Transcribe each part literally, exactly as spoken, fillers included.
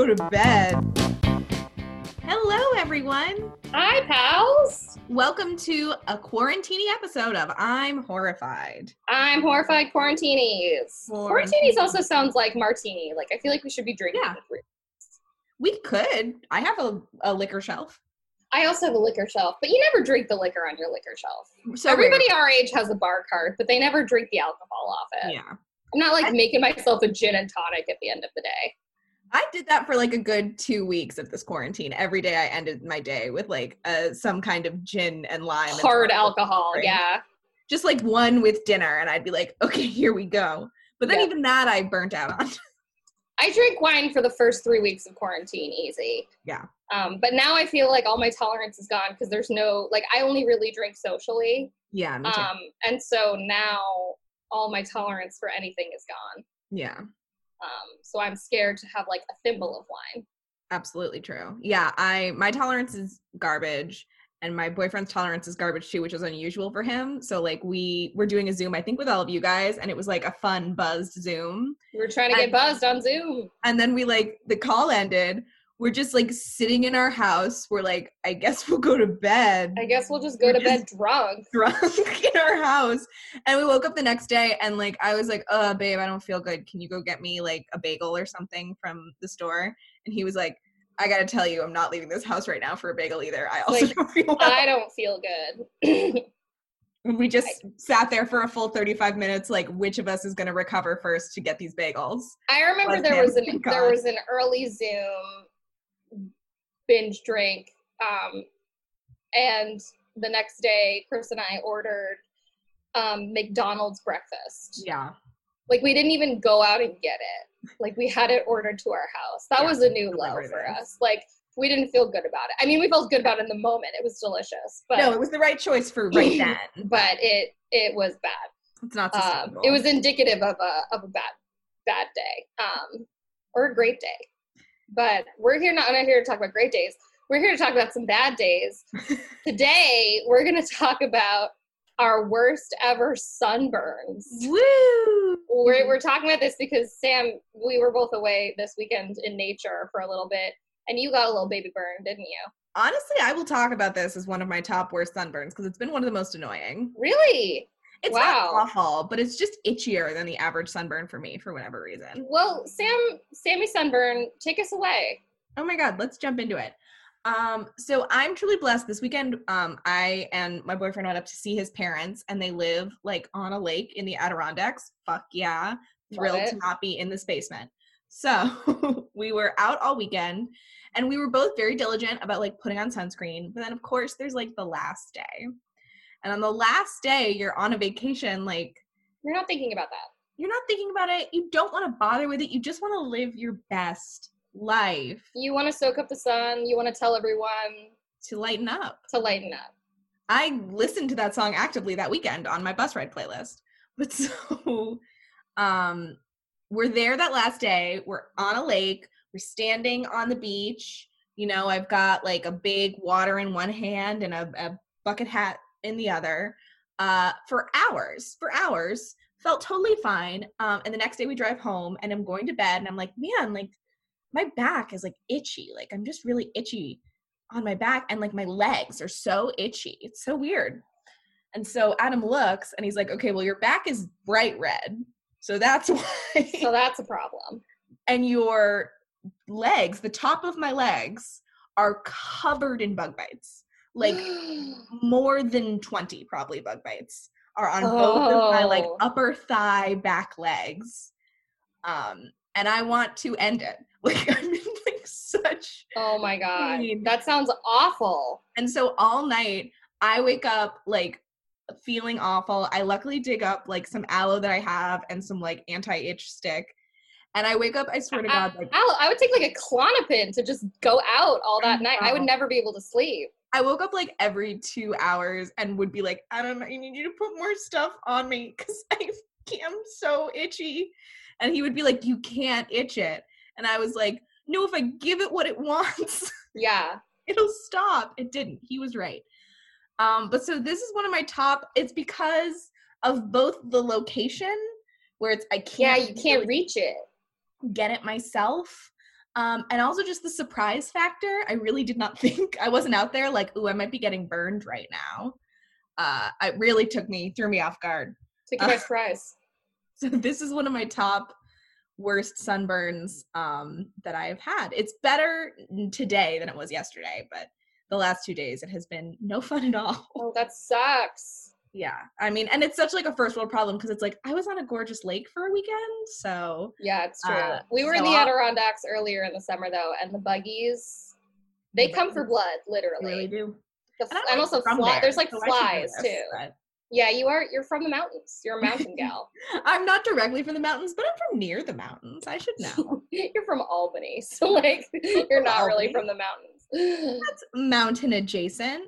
go to bed. Hello, everyone. Hi, pals. Welcome to a quarantini episode of I'm Horrified. I'm Horrified Quarantinis. Quarantinis also sounds like martini. Like, I feel like we should be drinking. Yeah. We could. I have a, a liquor shelf. I also have a liquor shelf, but you never drink the liquor on your liquor shelf. So Everybody rare. our age has a bar card, but they never drink the alcohol off it. Yeah. I'm not, like, I, making myself a gin and tonic at the end of the day. I did that for, like, a good two weeks of this quarantine. Every day I ended my day with, like, uh, some kind of gin and lime. Hard and alcohol, drink. yeah. Just, like, one with dinner, and I'd be like, okay, here we go. But then yep. even that I burnt out on. I drank wine for the first three weeks of quarantine, easy. Yeah. Um, but now I feel like all my tolerance is gone because there's no, like, I only really drink socially. Yeah, me too. Um, and so now all my tolerance for anything is gone. Yeah. Um, so I'm scared to have, like, a thimble of wine. Absolutely true. Yeah, I my tolerance is garbage, and my boyfriend's tolerance is garbage too, which is unusual for him. So, like, we were doing a Zoom, I think, with all of you guys, and it was, like, a fun, buzzed Zoom. We were trying to and, get buzzed on Zoom. And then we, like, the call ended. We're just, like, sitting in our house. We're like, I guess we'll go to bed. I guess we'll just go we're to just bed drunk. Drunk in our house. And we woke up the next day, and, like, I was like, uh, babe, I don't feel good. Can you go get me, like, a bagel or something from the store? And he was like, I gotta tell you, I'm not leaving this house right now for a bagel either. I also like, don't feel well. I don't feel good. We just I, sat there for a full thirty-five minutes, like, which of us is going to recover first to get these bagels? I remember there was an God. there was an early Zoom binge drink, um, and the next day, Chris and I ordered um, McDonald's breakfast. Yeah. Like, we didn't even go out and get it. Like, we had it ordered to our house. That yeah, was a new low for this. us. Like, we didn't feel good about it. I mean, we felt good about it in the moment. It was delicious. But no, it was the right choice for right then. But it it was bad. It's not sustainable. Um, it was indicative of a of a bad bad day, um, or a great day. But we're here not, not here to talk about great days. We're here to talk about some bad days. Today, we're going to talk about our worst ever sunburns. Woo! We're, we're talking about this because, Sam, we were both away this weekend in nature for a little bit, and you got a little baby burn, didn't you? Honestly, I will talk about this as one of my top worst sunburns because it's been one of the most annoying. Really? It's wow. not awful, but it's just itchier than the average sunburn for me for whatever reason. Well, Sam, Sammy Sunburn, take us away. Oh my God, let's jump into it. Um, so I'm truly blessed. This weekend, um, I and my boyfriend went up to see his parents, and they live, like, on a lake in the Adirondacks. Fuck yeah. Thrilled to not be in this basement. So we were out all weekend, and we were both very diligent about, like, putting on sunscreen. But then, of course, there's, like, the last day. And on the last day, you're on a vacation, like... You're not thinking about that. You're not thinking about it. You don't want to bother with it. You just want to live your best life. You want to soak up the sun. You want to tell everyone... To lighten up. To lighten up. I listened to that song actively that weekend on my bus ride playlist. But so, um, we're there that last day. We're on a lake. We're standing on the beach. You know, I've got, like, a big water in one hand and a, a bucket hat in the other. Uh, for hours. For hours. Felt totally fine. Um, and the next day we drive home, and I'm going to bed, and I'm like, man, like, my back is, like, itchy. Like, I'm just really itchy on my back, and, like, my legs are so itchy. It's so weird. And so Adam looks, and he's like, okay, well, your back is bright red, so that's why. So that's a problem. And your legs, the top of my legs, are covered in bug bites. Like, more than twenty, probably, bug bites are on oh. both of my, like, upper thigh back legs. Um, and I want to end it. Like, I'm in, like, such oh my God. pain. That sounds awful. And so all night I wake up, like, feeling awful. I luckily dig up, like, some aloe that I have and some, like, anti-itch stick. And I wake up, I swear to God, like, aloe. I would take, like, a Klonopin to just go out all that I night. I would never be able to sleep. I woke up, like, every two hours and would be like, Adam, I need you to put more stuff on me because I am so itchy. And he would be like, you can't itch it. And I was like, no, if I give it what it wants, yeah, it'll stop. It didn't. He was right. Um, but so this is one of my top, it's because of both the location where it's, I can't. Yeah, you can't really reach it. Get it myself. Um, and also just the surprise factor. I really did not think, I wasn't out there like, ooh, I might be getting burned right now. Uh, it really took me, threw me off guard. Took you by Uh, surprise. so this is one of my top worst sunburns um, that I've had. It's better today than it was yesterday, but the last two days it has been no fun at all. Oh, that sucks. Yeah, I mean, and it's such like a first world problem because it's like I was on a gorgeous lake for a weekend, so yeah, it's true. Uh, we were so in the I'll- Adirondacks earlier in the summer though, and the buggies, they The come buggies. for blood, I literally. really do. The, And, I'm and not also from fly, there, there's like so I should know flies this, too. but- Yeah, you are. You're from the mountains. You're a mountain gal. I'm not directly from the mountains, but I'm from near the mountains. I should know. You're from Albany, so like you're not From really Albany. from the mountains. That's mountain adjacent.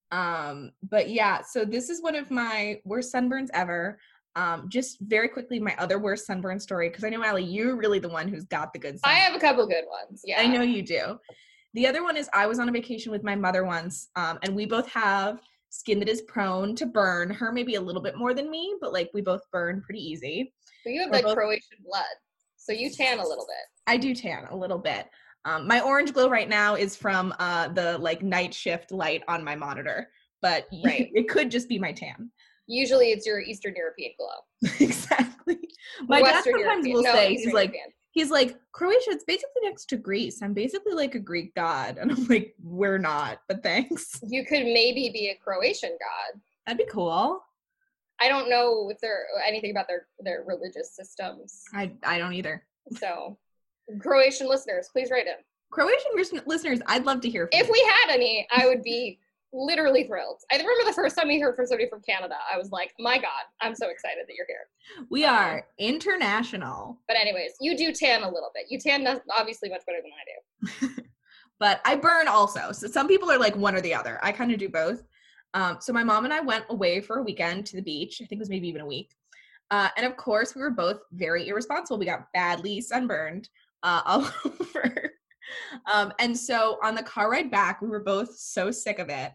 Um, but yeah, so this is one of my worst sunburns ever. Um, just very quickly, my other worst sunburn story, because I know, Allie, you're really the one who's got the good I sunburn. have a couple good ones. Yeah, I know you do. The other one is I was on a vacation with my mother once, um, and we both have skin that is prone to burn. Her maybe a little bit more than me, but like we both burn pretty easy. So you have We're like both- Croatian blood, so you tan a little bit. I do tan a little bit. Um, my orange glow right now is from uh, the like night shift light on my monitor, but Right. it could just be my tan. Usually it's your Eastern European glow. Exactly. My Western dad sometimes European. will no, say, Eastern he's like, European. he's like, Croatia, it's basically next to Greece. I'm basically like a Greek god. And I'm like, we're not, but thanks. You could maybe be a Croatian god. That'd be cool. I don't know if they're anything about their their religious systems. I, I don't either. So, Croatian listeners, please write in. Croatian lis- listeners, I'd love to hear from If you. we had any, I would be literally thrilled. I remember the first time we heard from somebody from Canada. I was like, my God, I'm so excited that you're here. We are international. But anyways, you do tan a little bit. You tan no- obviously much better than I do. But I burn also. So some people are like one or the other. I kind of do both. Um, so my mom and I went away for a weekend to the beach. I think it was maybe even a week. Uh, and of course, we were both very irresponsible. We got badly sunburned uh, all over. Um, and so on the car ride back, we were both so sick of it.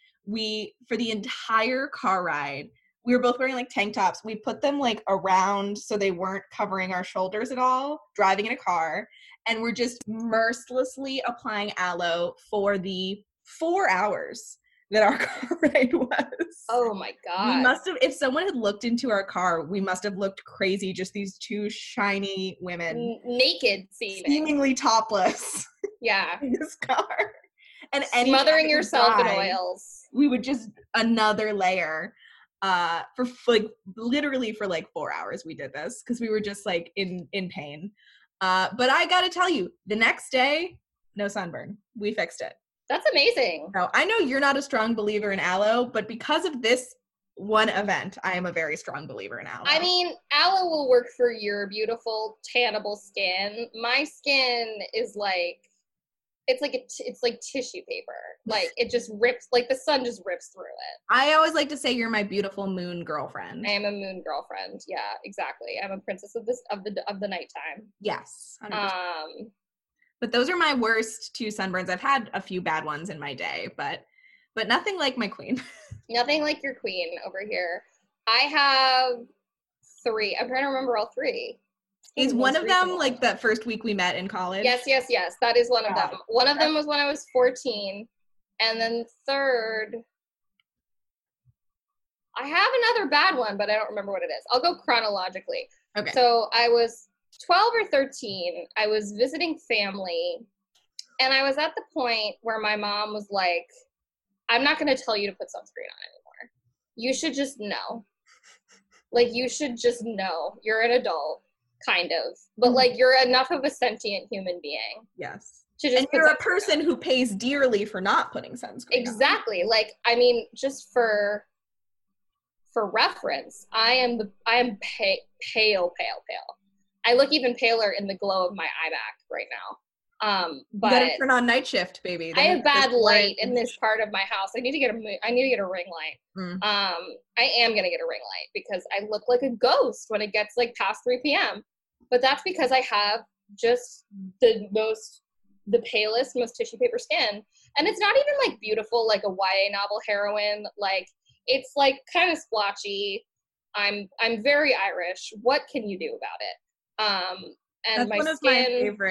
We, for the entire car ride, we were both wearing like tank tops. We put them like around so they weren't covering our shoulders at all, driving in a car. And we're just mercilessly applying aloe for the four hours that our car ride was. Oh my God. We must have, if someone had looked into our car, we must have looked crazy. Just these two shiny women, N- naked seeming. seemingly topless Yeah. in this car. And anytime Smothering we yourself in drive, oils. we would just another layer uh for like literally for like four hours we did this because we were just like in in pain. Uh but I gotta tell you, the next day, no sunburn. We fixed it. That's amazing. Now, I know you're not a strong believer in aloe, but because of this one event, I am a very strong believer in aloe. I mean, aloe will work for your beautiful tannable skin. My skin is like, it's like a t- it's like tissue paper. Like it just rips, like the sun just rips through it. I always like to say you're my beautiful moon girlfriend. I am a moon girlfriend. Yeah, exactly. I'm a princess of this of the of the nighttime. Yes. one hundred percent. Um, But those are my worst two sunburns. I've had a few bad ones in my day, but but nothing like my queen. nothing like your queen over here. I have three. I'm trying to remember all three. Is The one most of them recent like one. that first week we met in college? Yes, yes, yes. That is one of Yeah. them. One of them was when I was fourteen. And then third, I have another bad one, but I don't remember what it is. I'll go chronologically. Okay. So I was twelve or thirteen. I was visiting family. And I was at the point where my mom was like, I'm not going to tell you to put sunscreen on anymore. You should just know. Like, you should just know. You're an adult, kind of. But, Mhm. like, you're enough of a sentient human being Yes. to just And put you're a sunscreen person on. who pays dearly for not putting sunscreen on. Exactly. Like, I mean, just for for reference, I am the I am pa- pale, pale, pale. I look even paler in the glow of my eye back right now. Um, You but gotta turn on night shift, baby. I Then have you bad just light work. in this part of my house. I need to get a mo- I need to get a ring light. Mm. Um, I am gonna get a ring light because I look like a ghost when it gets like past three p.m. But that's because I have just the most, the palest, most tissue paper skin, and it's not even like beautiful like a Y A novel heroine. Like it's like kind of splotchy. I'm I'm very Irish. What can you do about it? Um, and That's my one of my skin. favorite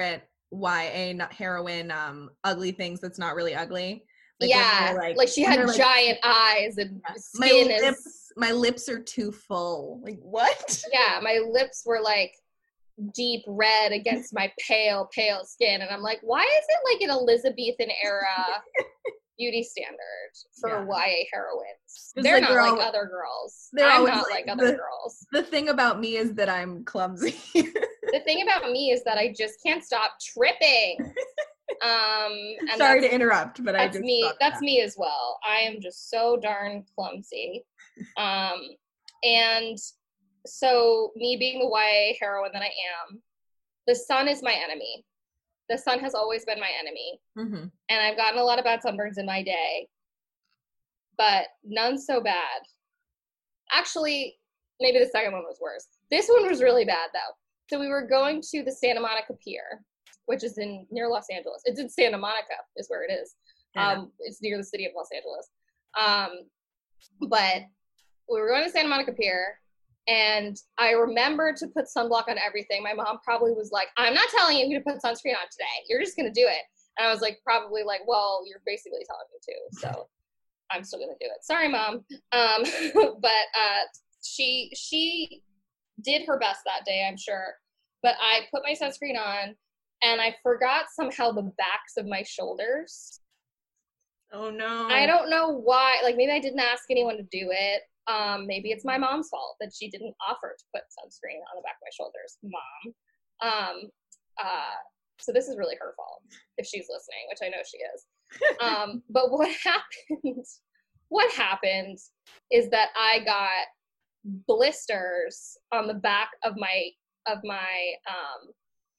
Y A not heroine um ugly things that's not really ugly. Like yeah, like, like she had like, giant eyes and yeah, skin my is lips, my lips are too full. Like what? yeah, my lips were like deep red against my pale, pale skin. And I'm like, why is it like an Elizabethan era beauty standard for Yeah. Y A heroines? Just, They're like, not they're like always, other girls. they're I'm always not like, like other the, girls. The thing about me is that I'm clumsy. The thing about me is that I just can't stop tripping. Um, and Sorry to interrupt, but I that's just me. That's that. me as well. I am just so darn clumsy. Um, and so me being the Y A heroine that I am, the sun is my enemy. The sun has always been my enemy. Mm-hmm. And I've gotten a lot of bad sunburns in my day, but none so bad. Actually, maybe the second one was worse. This one was really bad though. So we were going to the Santa Monica Pier, which is in near Los Angeles. It's in Santa Monica is where it is. Um, it's near the city of Los Angeles. Um, but we were going to Santa Monica Pier, and I remembered to put sunblock on everything. My mom probably was like, I'm not telling you to put sunscreen on today. You're just going to do it. And I was like, probably like, well, you're basically telling me to. So I'm still going to do it. Sorry, Mom. Um, but uh, she she did her best that day, I'm sure. But I put my sunscreen on, and I forgot somehow the backs of my shoulders. Oh, no. I don't know why. Like, maybe I didn't ask anyone to do it. Um, maybe it's my mom's fault that she didn't offer to put sunscreen on the back of my shoulders. Mom. Um, uh, so this is really her fault if she's listening, which I know she is. Um, but what happened, what happened is that I got blisters on the back of my, of my, um,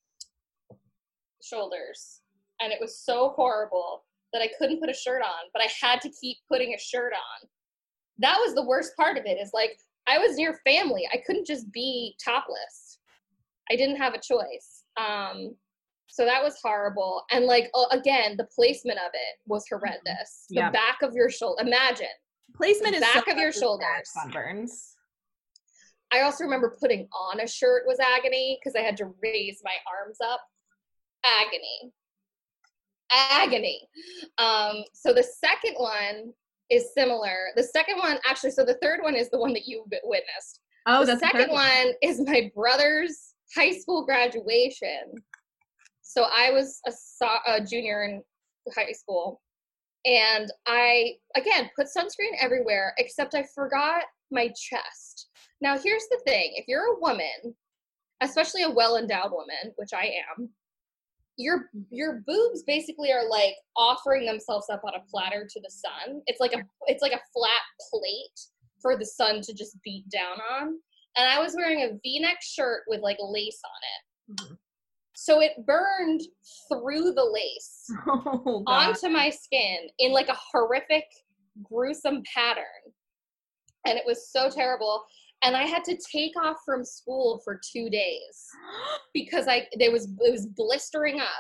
shoulders. And it was so horrible that I couldn't put a shirt on, but I had to keep putting a shirt on. That was the worst part of it, is like, I was near family. I couldn't just be topless. I didn't have a choice. Um, so that was horrible. And like, uh, again, the placement of it was horrendous. Yeah. The back of your shoulder, imagine. Placement the is back so of your shoulders. Sunburns. I also remember putting on a shirt was agony because I had to raise my arms up. Agony. Agony. Um, so the second one is similar. The second one, actually, so the third one is the one that you witnessed. Oh, the that's the second one. one is my brother's high school graduation. So I was a, so- a junior in high school, and I, again, put sunscreen everywhere, except I forgot my chest. Now, here's the thing. If you're a woman, especially a well-endowed woman, which I am, your your boobs basically are like offering themselves up on a platter to the sun. It's like a it's like a flat plate for the sun to just beat down on. And I was wearing a V-neck shirt with like lace on it. Mm-hmm. So it burned through the lace oh, onto my skin in like a horrific, gruesome pattern. And it was so terrible. And I had to take off from school for two days because I there was it was blistering up,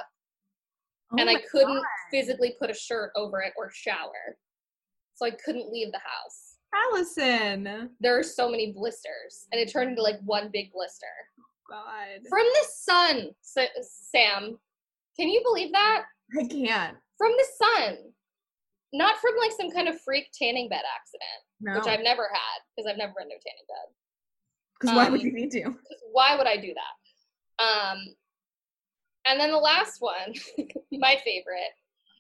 oh and I couldn't God. physically put a shirt over it or shower, so I couldn't leave the house. Allison, there are so many blisters, and it turned into like one big blister. God, from the sun, Sam. Can you believe that? I can't. From the sun, not from like some kind of freak tanning bed accident. No. Which I've never had, because I've never been to a tanning bed. Because why um, would you need to? Why would I do that? Um, and then the last one, my favorite,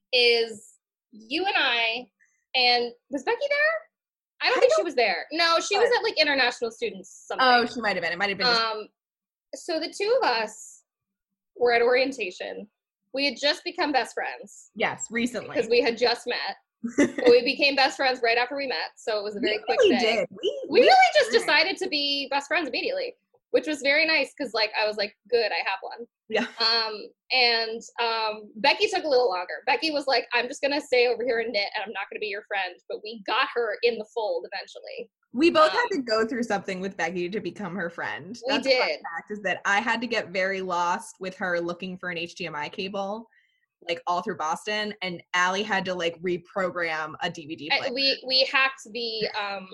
is you and I, and was Becky there? I don't I think don't, she was there. No, she was at like international students something. Oh, she might have been. It might have been. Just- um, so the two of us were at orientation. We had just become best friends. Yes, recently. Because we had just met. We became best friends right after we met, so it was a very we quick really day. Did. We, we, we really just did. decided to be best friends immediately, which was very nice because, like, I was like, "Good, I have one." Yeah. Um, and um, Becky took a little longer. Becky was like, "I'm just gonna stay over here and knit, and I'm not gonna be your friend." But we got her in the fold eventually. We both um, had to go through something with Becky to become her friend. We That's did. The fun fact is that I had to get very lost with her looking for an H D M I cable, like all through Boston, and Allie had to like reprogram a D V D player. We we hacked the um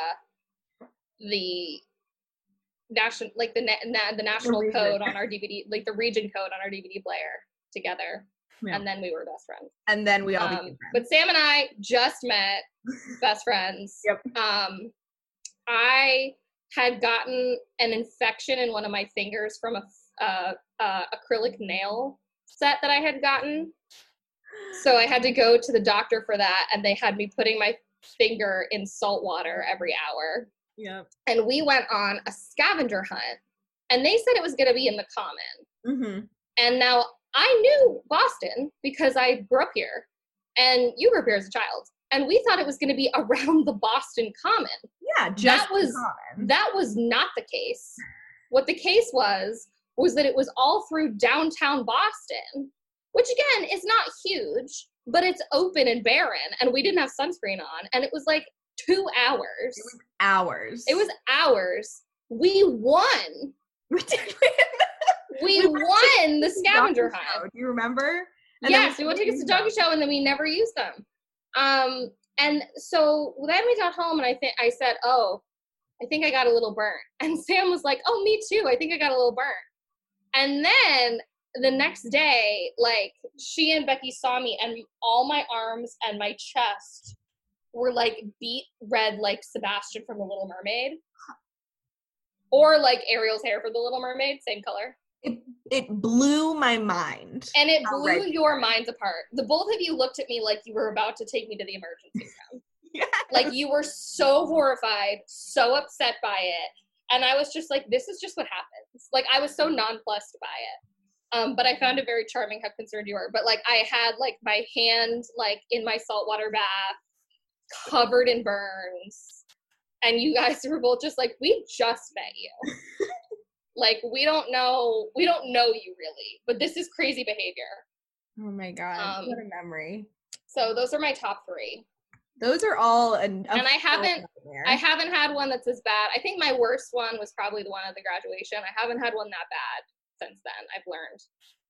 uh the national like the na- na- the national the code on our D V D, like the region code on our D V D player. together. Yeah. And then we were best friends. And then we all um, became friends. But Sam and I just met, best friends. Yep. Um, I had gotten an infection in one of my fingers from a uh, uh, acrylic nail set that I had gotten. So I had to go to the doctor for that, and they had me putting my finger in salt water every hour. Yep. And we went on a scavenger hunt, and they said it was going to be in the Common. Mm-hmm. And now I knew Boston because I grew up here, and you grew up here as a child, and we thought it was going to be around the Boston Common. Yeah, just that was Common. That was not the case. What the case was was that it was all through downtown Boston, which again is not huge, but it's open and barren, and we didn't have sunscreen on, and it was like two hours. It was hours. It was hours. We won. We did win. We, we won the scavenger hunt. Show. Do you remember? And yes, we went to take us to Doggy Show, and then we never used them. Um, and so then we got home, and I think I said, "Oh, I think I got a little burnt." And Sam was like, "Oh, me too. I think I got a little burnt." And then the next day, like, she and Becky saw me, and all my arms and my chest were like beet red, like Sebastian from The Little Mermaid, or like Ariel's hair for The Little Mermaid, same color. It it blew my mind. And it blew right. your minds apart. The both of you looked at me like you were about to take me to the emergency room. Yes. Like you were so horrified, so upset by it. And I was just like, this is just what happens. Like I was so nonplussed by it. Um, but I found it very charming how concerned you were. But like I had like my hand like in my saltwater bath, covered in burns. And you guys were both just like, we just met you. Like, we don't know, we don't know you really, but this is crazy behavior. Oh my God, um, what a memory. So those are my top three. Those are all, an, and I haven't, I haven't had one that's as bad. I think my worst one was probably the one at the graduation. I haven't had one that bad since then, I've learned.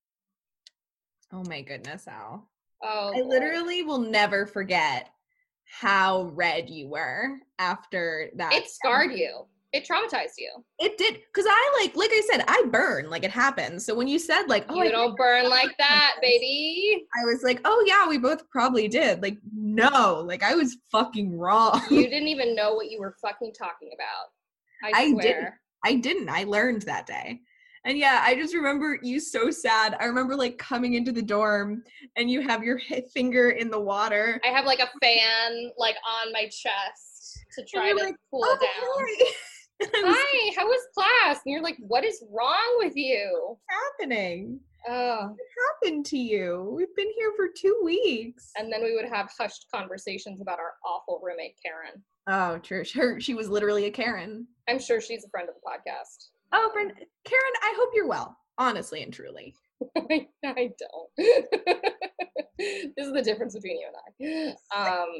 Oh my goodness, Al. Oh, I boy. literally will never forget how red you were after that. It scarred you. It traumatized you. It did, because I like, like I said, I burn, like it happens. So when you said like, oh, you I don't burn like that, baby. I was like, oh yeah, we both probably did. Like, no, like I was fucking wrong. You didn't even know what you were fucking talking about. I, I swear. didn't. I didn't. I learned that day. And yeah, I just remember you so sad. I remember like coming into the dorm and you have your finger in the water. I have like a fan like on my chest to try to like, cool oh, it down. Hi. Hi, how was class? And you're like, what is wrong with you? What's happening? Oh. What happened to you? We've been here for two weeks. And then we would have hushed conversations about our awful roommate, Karen. Oh, true. Her, she was literally a Karen. I'm sure she's a friend of the podcast. Oh, friend. Karen, I hope you're well. Honestly and truly. I, I don't. This is the difference between you and I. Um,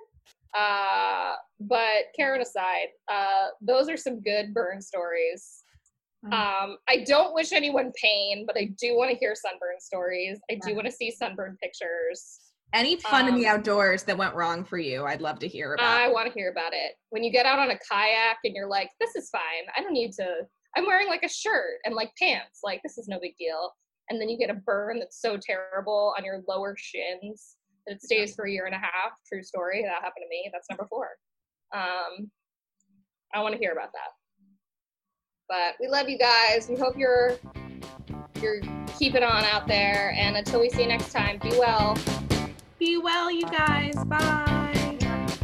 uh, but Karen aside, uh, those are some good burn stories. Um, I don't wish anyone pain, but I do want to hear sunburn stories. I do want to see sunburn pictures. Any fun um, in the outdoors that went wrong for you, I'd love to hear about. I want to hear about it. When you get out on a kayak and you're like, this is fine. I don't need to, I'm wearing like a shirt and like pants. Like, this is no big deal. And then you get a burn that's so terrible on your lower shins that it stays for a year and a half. True story. That happened to me. That's number four. Um, I want to hear about that. But we love you guys. We hope you're you're keeping on out there. And until we see you next time, be well. Be well, you guys. Bye.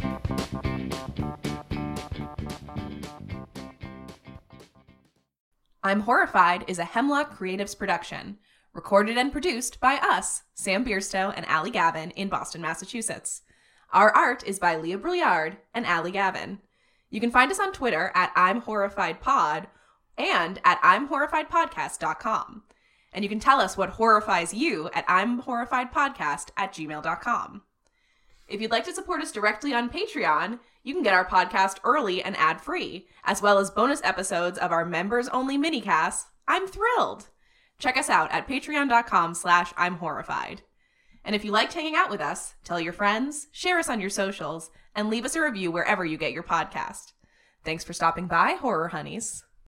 I'm Horrified is a Hemlock Creatives production. Recorded and produced by us, Sam Bierstow and Allie Gavin in Boston, Massachusetts. Our art is by Leah Brouillard and Allie Gavin. You can find us on Twitter at I'm Horrified Pod and at I'm Horrified Podcast dot com. And you can tell us what horrifies you at I'm Horrified Podcast at gmail dot com. If you'd like to support us directly on Patreon, you can get our podcast early and ad-free, as well as bonus episodes of our members-only minicasts. I'm thrilled! Check us out at patreon dot com slash I'm Horrified. And if you liked hanging out with us, tell your friends, share us on your socials, and leave us a review wherever you get your podcast. Thanks for stopping by, Horror Honeys.